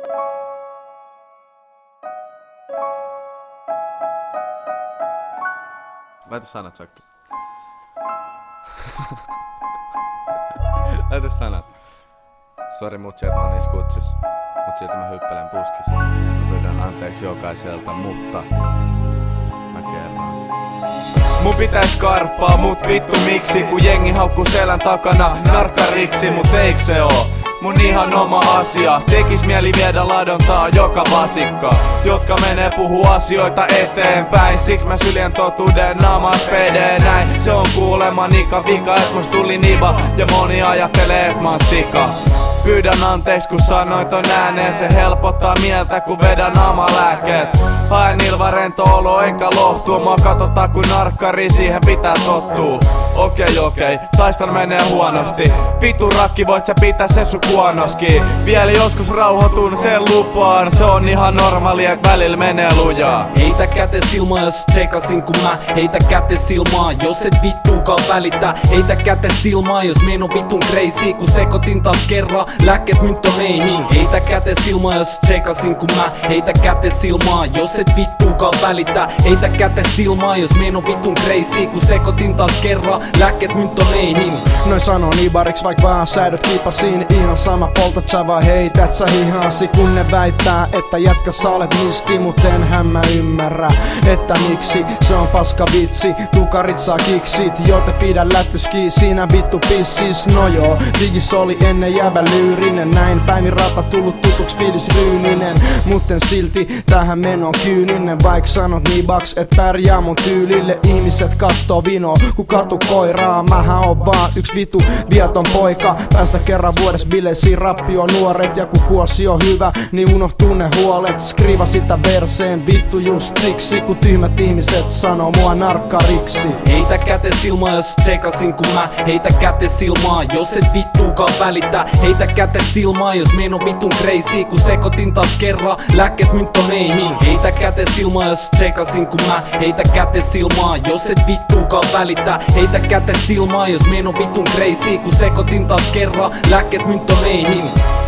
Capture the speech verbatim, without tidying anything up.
Laita sanat, Sakki. Laita sanat. Sori mutsi, että mä oon niissä kutsis. Mut silti mä hyppelen puskis. Mä pyydän anteeksi jokaiselta, mutta mä kerron. Mun pitäis karppaa, mut vittu miksi? Kun jengi haukkuu selän takana narkkariksi, mut eikö se oo? Mun ihan oma asia. Tekis mieli viedä ladontaa joka vasikka, jotka menee puhuu asioita eteenpäin. Siks mä syljen totuuden naamas pedee näin. Se on kuulema nika vika, et must tuli niva. Ja moni ajattelee et mä oon sika. Pyydän anteeksi kun sanoin ton ääneen. Se helpottaa mieltä kun vedän naamalääkkeet. Haen ilva rento olo enkä lohtuu. Mua katsotaan kun narkkari, siihen pitää tottuu. Okei okei, taistan menee huonosti. Vitu rakki, voit sä pitää sen sun kuonoski. Vielä joskus rauhoitun sen lupaan. Se on ihan normaalia, et välillä menee lujaa. Heitä kätes ilmaa jos tsekasin kun mä. Heitä kätes ilmaa jos et vittuukaan välitä. Heitä kätes ilmaa jos meno vittun crazy. Kun sekoitin taas kerran, lääkkeet mynttoneihin. Heitä kätes ilmaa jos tsekasin kun mä. Heitä kätes ilmaa jos et vittuukaan välitä. Heitä kätes ilmaa jos meno vittun crazy. Kun sekoitin taas kerran, lääkkeet mynttoneihin. Noin sanon ibariks vaik vaan säädöt kiipasiin. Ihan sama poltat sä vai heität sä hihasi. Kun ne väittää että jätkä sä olet nisti. Mut enhän mä ymmärrä että miksi. Se on paska vitsi, tukarit saa kiksit. Jote pidä lättyski siinä vittu pissis. No joo, digis oli ennen jäbä lyyrinen. Näin päin rata tullut tutuks fiilis ryyninen. Mutten silti tähän meno kyyninen. Vaik sanot niin baks et pärjää mun tyylille. Ihmiset kattoo vino ku katu koiraa. Mähän on vaan yks vitu vieton poika. Päästä kerran vuodes bileisiin rappio nuoret. Ja ku kuosi on hyvä, niin unohtuu ne huolet. Skriva sitä verseen vittu just siksi. Ku tyhmät ihmiset sanoo mua narkkariksi. Heitä kätes ilmaa jos tsekasin kun mä. Heitä kätes ilmaa jos et vittuukaan välitä. Heitä kätes ilmaa jos meno vittun crazy. Kun sekoitin taas kerran, lääkkeet mynttoneihin. Heitä kätes ilmaa jos tsekasin kun mä. Heitä kätes ilmaa jos et vittuukaan välitä. Heitä kätes ilmaa jos meno vittun crazy. Kun sekoitin taas kerran, lääkkeet mynttoneihin.